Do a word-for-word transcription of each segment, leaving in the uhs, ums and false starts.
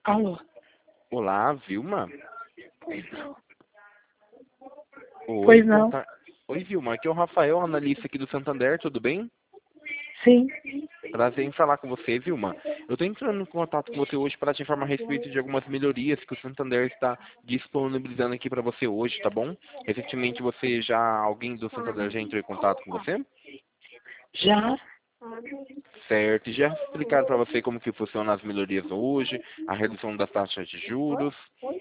Alô? Olá, Vilma? Pois não. Oi, Pois boa não. tarde. Oi, Vilma. Aqui é o Rafael, analista aqui do Santander, tudo bem? Sim. Prazer em falar com você, Vilma. Eu estou entrando em contato com você hoje para te informar a respeito de algumas melhorias que o Santander está disponibilizando aqui para você hoje, tá bom? Recentemente você já, alguém do Santander já entrou em contato com você? Já? Certo. E já explicaram para você como que funcionam as melhorias hoje, a redução das taxas de juros?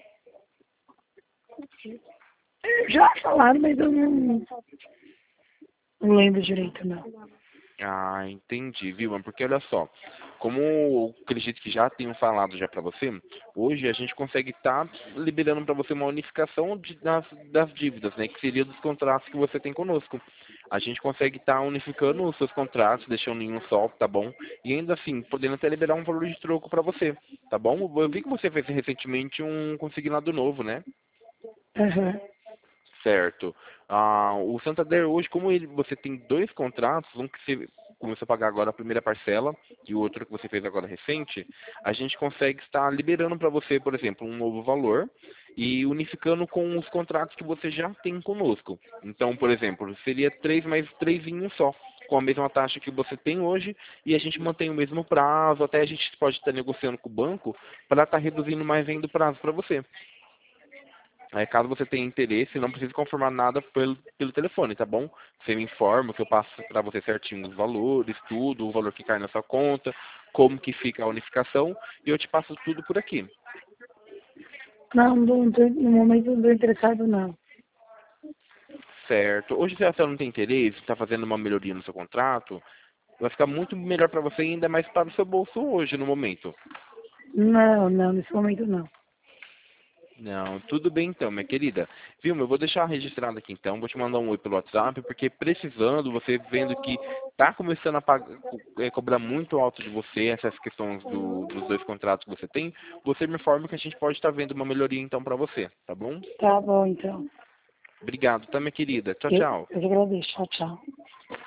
Já falaram, mas eu não, não lembro direito, não. Ah, entendi, viu? Mas porque olha só, como eu acredito que já tenham falado já para você, hoje a gente consegue estar liberando para você uma unificação de- das, das dívidas, né? Que seria dos contratos que você tem conosco. A gente consegue estar unificando os seus contratos, deixando em um só, tá bom? E ainda assim, podendo até liberar um valor de troco para você, tá bom? Eu vi que você fez recentemente um consignado novo, né? Aham. Certo. Ah, o Santander hoje, como ele, você tem dois contratos, um que você começou a pagar agora a primeira parcela e o outro que você fez agora recente, a gente consegue estar liberando para você, por exemplo, um novo valor e unificando com os contratos que você já tem conosco. Então, por exemplo, seria três mais três em um só, com a mesma taxa que você tem hoje e a gente mantém o mesmo prazo, até a gente pode estar negociando com o banco para estar reduzindo mais ainda o prazo para você. Aí, caso você tenha interesse, não precisa confirmar nada pelo, pelo telefone, tá bom? Você me informa que eu passo para você certinho os valores, tudo, o valor que cai na sua conta, como que fica a unificação, e eu te passo tudo por aqui. Não, não tô, no momento não estou interessado, não. Certo. Hoje, se você não tem interesse, está fazendo uma melhoria no seu contrato, vai ficar muito melhor para você e ainda mais para o seu bolso hoje, no momento. Não, não, nesse momento não. Não, tudo bem então, minha querida. Vilma, eu vou deixar registrado aqui então, vou te mandar um oi pelo WhatsApp, porque precisando, você vendo que tá começando a pagar, co- eh, cobrar muito alto de você essas questões do- dos dois contratos que você tem, você me informa que a gente pode estar vendo uma melhoria então para você, tá bom? Tá bom, então. Obrigado, tá, minha querida? Tchau, Eu, tchau. eu que agradeço. Tchau, tchau.